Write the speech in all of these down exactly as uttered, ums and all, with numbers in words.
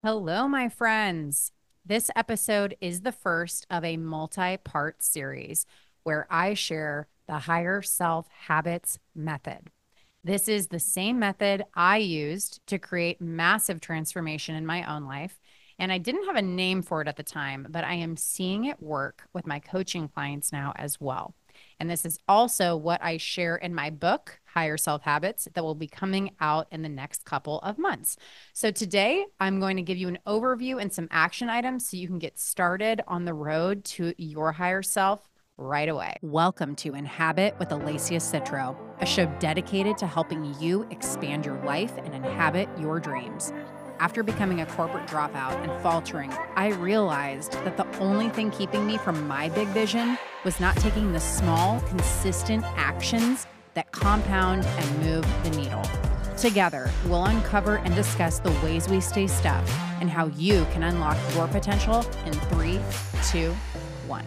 Hello, my friends. This episode is the first of a multi part series where I share the higher self habits method. This is the same method I used to create massive transformation in my own life. And I didn't have a name for it at the time, but I am seeing it work with my coaching clients now as well. And this is also what I share in my book, Higher Self Habits, that will be coming out in the next couple of months. So today I'm going to give you an overview and some action items so you can get started on the road to your higher self right away. Welcome to Inhabit with Alacia Citro, a show dedicated to helping you expand your life and inhabit your dreams. After becoming a corporate dropout and faltering, I realized that the only thing keeping me from my big vision was not taking the small, consistent actions that compound and move the needle. Together, we'll uncover and discuss the ways we stay stuck and how you can unlock your potential in three, two, one.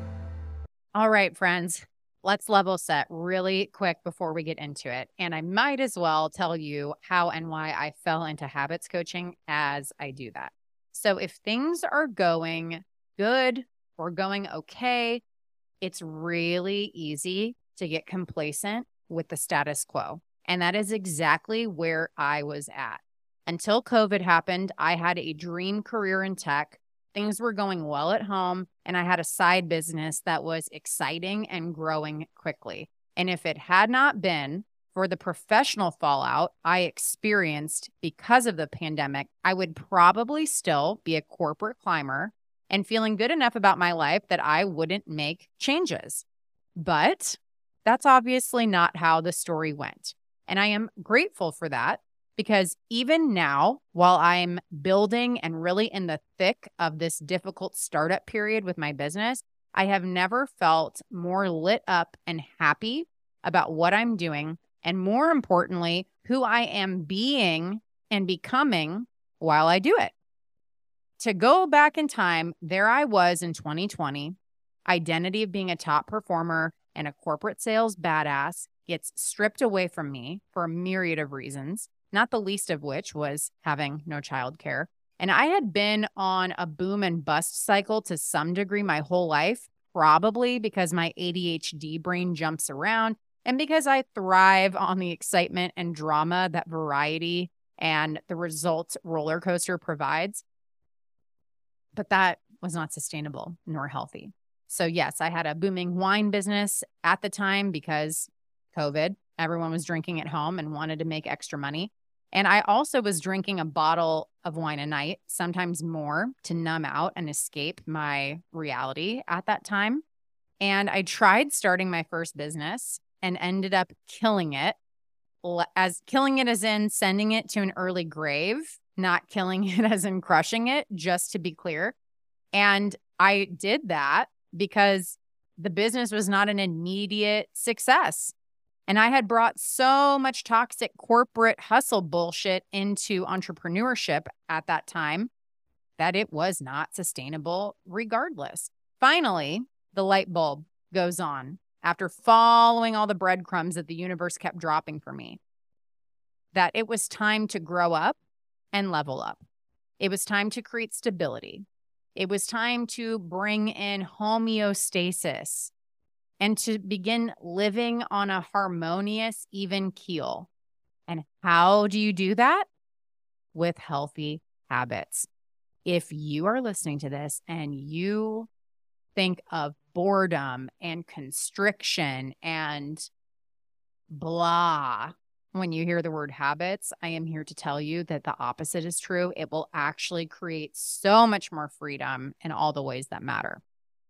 All right, friends, let's level set really quick before we get into it. And I might as well tell you how and why I fell into habits coaching as I do that. So if things are going good or going okay, it's really easy to get complacent with the status quo. And that is exactly where I was at. Until COVID happened, I had a dream career in tech. Things were going well at home, and I had a side business that was exciting and growing quickly. And if it had not been for the professional fallout I experienced because of the pandemic, I would probably still be a corporate climber and feeling good enough about my life that I wouldn't make changes. But that's obviously not how the story went. And I am grateful for that because even now, while I'm building and really in the thick of this difficult startup period with my business, I have never felt more lit up and happy about what I'm doing. And more importantly, who I am being and becoming while I do it. To go back in time, there I was in twenty twenty, identity of being a top performer and a corporate sales badass gets stripped away from me for a myriad of reasons, not the least of which was having no childcare. And I had been on a boom and bust cycle to some degree my whole life, probably because my A D H D brain jumps around and because I thrive on the excitement and drama that variety and the results roller coaster provides. But that was not sustainable nor healthy. So yes, I had a booming wine business at the time because COVID, everyone was drinking at home and wanted to make extra money. And I also was drinking a bottle of wine a night, sometimes more, to numb out and escape my reality at that time. And I tried starting my first business and ended up killing it, as killing it as in sending it to an early grave, not killing it as in crushing it, just to be clear. And I did that because the business was not an immediate success. And I had brought so much toxic corporate hustle bullshit into entrepreneurship at that time that it was not sustainable regardless. Finally, the light bulb goes on after following all the breadcrumbs that the universe kept dropping for me, that it was time to grow up and level up. It was time to create stability. It was time to bring in homeostasis and to begin living on a harmonious, even keel. And how do you do that? With healthy habits. If you are listening to this and you think of boredom and constriction and blah, when you hear the word habits, I am here to tell you that the opposite is true. It will actually create so much more freedom in all the ways that matter.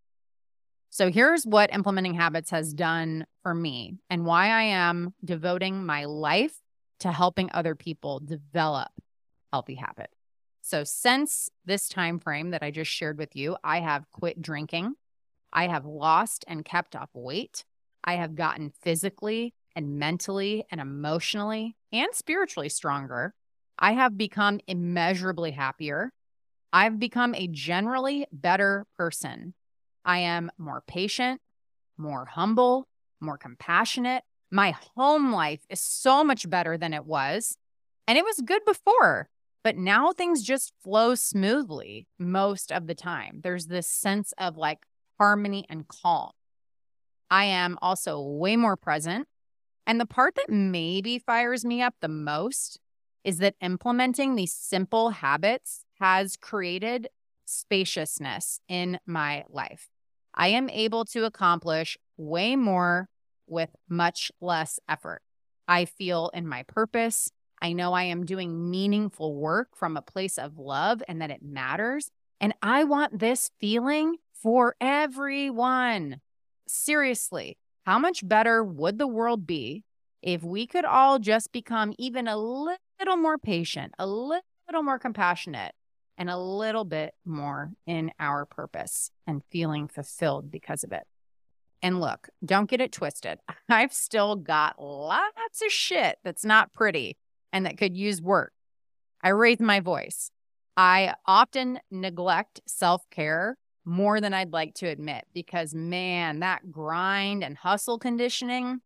So here's what implementing habits has done for me and why I am devoting my life to helping other people develop healthy habits. So since this time frame that I just shared with you, I have quit drinking. I have lost and kept off weight. I have gotten physically and mentally and emotionally and spiritually stronger. I have become immeasurably happier. I've become a generally better person. I am more patient, more humble, more compassionate. My home life is so much better than it was. And it was good before. But now things just flow smoothly most of the time. There's this sense of like harmony and calm. I am also way more present. And the part that maybe fires me up the most is that implementing these simple habits has created spaciousness in my life. I am able to accomplish way more with much less effort. I feel in my purpose. I know I am doing meaningful work from a place of love and that it matters. And I want this feeling for everyone. Seriously, how much better would the world be if we could all just become even a little more patient, a little more compassionate, and a little bit more in our purpose and feeling fulfilled because of it? And look, don't get it twisted. I've still got lots of shit that's not pretty and that could use work. I raise my voice. I often neglect self-care more than I'd like to admit because, man, that grind and hustle conditioning,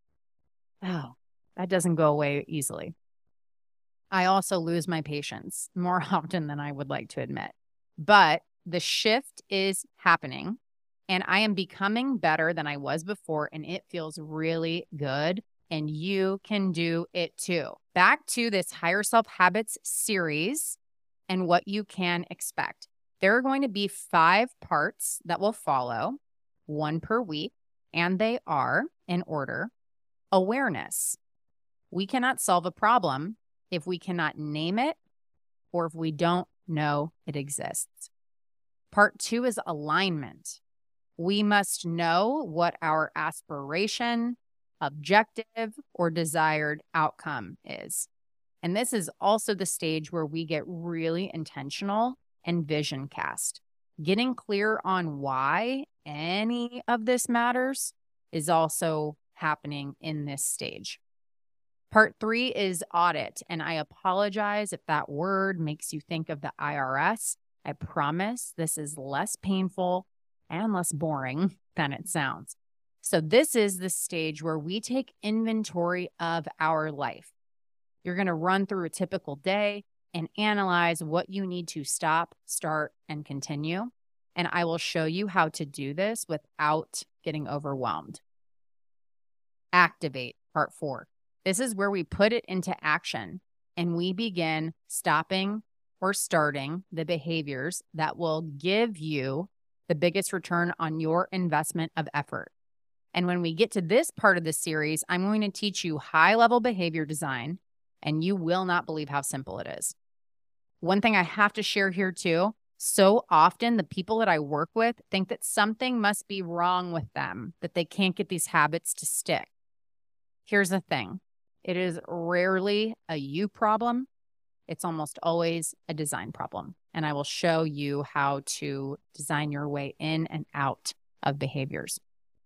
oh, that doesn't go away easily. I also lose my patience more often than I would like to admit. But the shift is happening, and I am becoming better than I was before, and it feels really good, and you can do it too. Back to this Higher Self Habits series and what you can expect. There are going to be five parts that will follow, one per week, and they are, in order, awareness. We cannot solve a problem if we cannot name it or if we don't know it exists. Part two is alignment. We must know what our aspiration, objective, or desired outcome is. And this is also the stage where we get really intentional and vision cast. Getting clear on why any of this matters is also happening in this stage. Part three is audit. And I apologize if that word makes you think of the I R S. I promise this is less painful and less boring than it sounds. So this is the stage where we take inventory of our life. You're going to run through a typical day and analyze what you need to stop, start, and continue. And I will show you how to do this without getting overwhelmed. Activate, part four. This is where we put it into action and we begin stopping or starting the behaviors that will give you the biggest return on your investment of effort. And when we get to this part of the series, I'm going to teach you high-level behavior design, and you will not believe how simple it is. One thing I have to share here too, so often the people that I work with think that something must be wrong with them, that they can't get these habits to stick. Here's the thing. It is rarely a you problem. It's almost always a design problem. And I will show you how to design your way in and out of behaviors.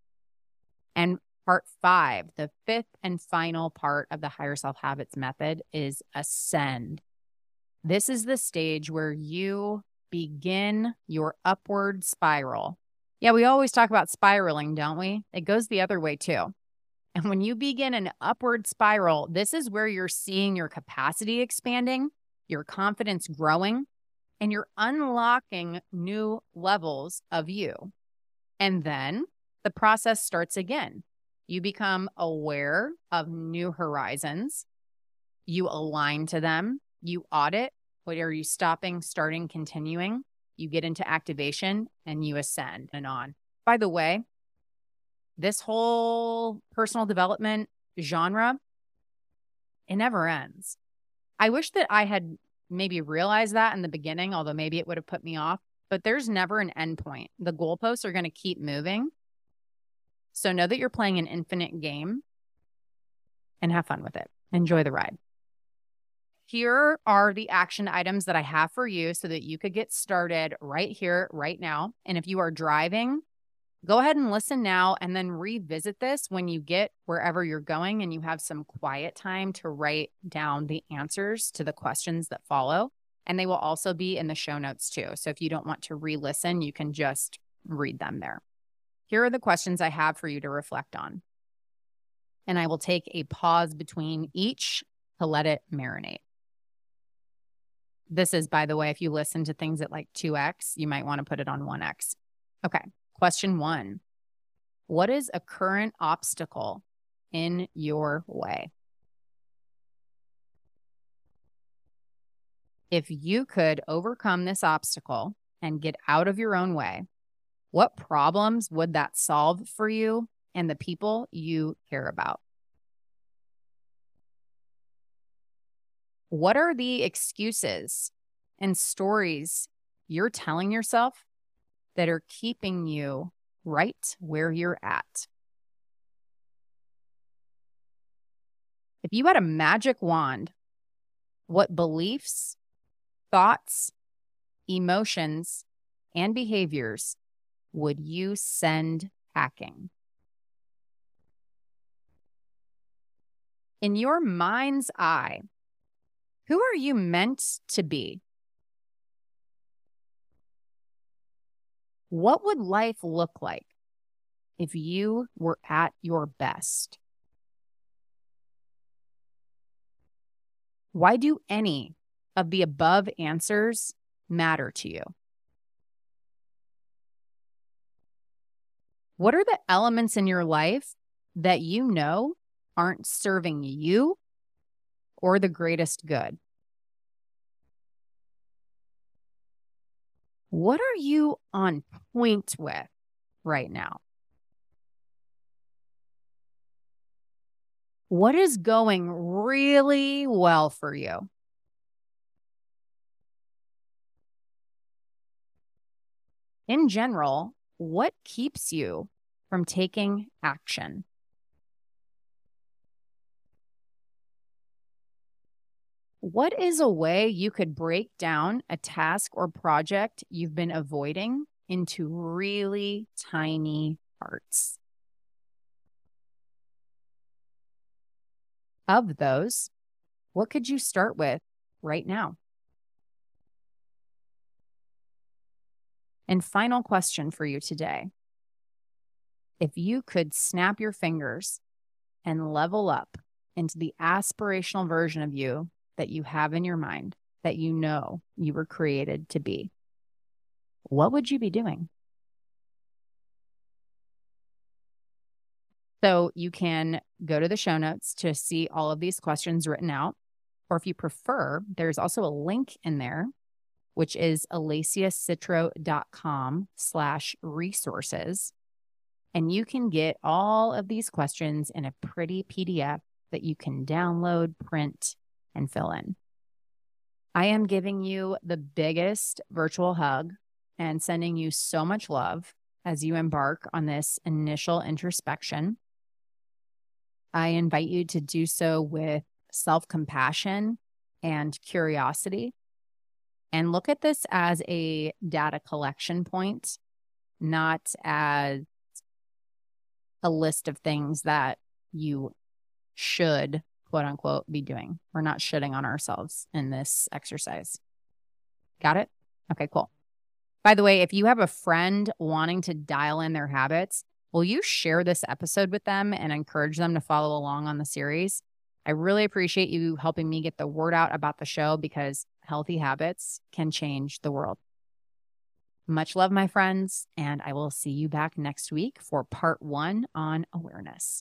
And part five, the fifth and final part of the Higher Self Habits method, is ascend. This is the stage where you begin your upward spiral. Yeah, we always talk about spiraling, don't we? It goes the other way too. And when you begin an upward spiral, this is where you're seeing your capacity expanding, your confidence growing, and you're unlocking new levels of you. And then the process starts again. You become aware of new horizons. You align to them. You audit. What are you stopping, starting, continuing? You get into activation and you ascend and on. By the way, this whole personal development genre, it never ends. I wish that I had maybe realized that in the beginning, although maybe it would have put me off, but there's never an end point. The goalposts are going to keep moving. So know that you're playing an infinite game and have fun with it. Enjoy the ride. Here are the action items that I have for you so that you could get started right here, right now. And if you are driving, go ahead and listen now and then revisit this when you get wherever you're going and you have some quiet time to write down the answers to the questions that follow. And they will also be in the show notes too. So if you don't want to re-listen, you can just read them there. Here are the questions I have for you to reflect on. And I will take a pause between each to let it marinate. This is, by the way, if you listen to things at like two X, you might want to put it on one X. Okay. Question one. What is a current obstacle in your way? If you could overcome this obstacle and get out of your own way, what problems would that solve for you and the people you care about? What are the excuses and stories you're telling yourself that are keeping you right where you're at? If you had a magic wand, what beliefs, thoughts, emotions, and behaviors would you send packing? In your mind's eye, who are you meant to be? What would life look like if you were at your best? Why do any of the above answers matter to you? What are the elements in your life that you know aren't serving you or the greatest good? What are you on point with right now? What is going really well for you? In general, what keeps you from taking action? What is a way you could break down a task or project you've been avoiding into really tiny parts? Of those, what could you start with right now? And final question for you today. If you could snap your fingers and level up into the aspirational version of you that you have in your mind, that you know you were created to be, what would you be doing? So you can go to the show notes to see all of these questions written out. Or if you prefer, there's also a link in there, which is alessiacitro.com slash resources. And you can get all of these questions in a pretty P D F that you can download, print, and fill in. I am giving you the biggest virtual hug and sending you so much love as you embark on this initial introspection. I invite you to do so with self-compassion and curiosity, and look at this as a data collection point, not as a list of things that you should, quote unquote, be doing. We're not shitting on ourselves in this exercise. Got it? Okay, cool. By the way, if you have a friend wanting to dial in their habits, will you share this episode with them and encourage them to follow along on the series? I really appreciate you helping me get the word out about the show, because healthy habits can change the world. Much love, my friends, and I will see you back next week for part one on awareness.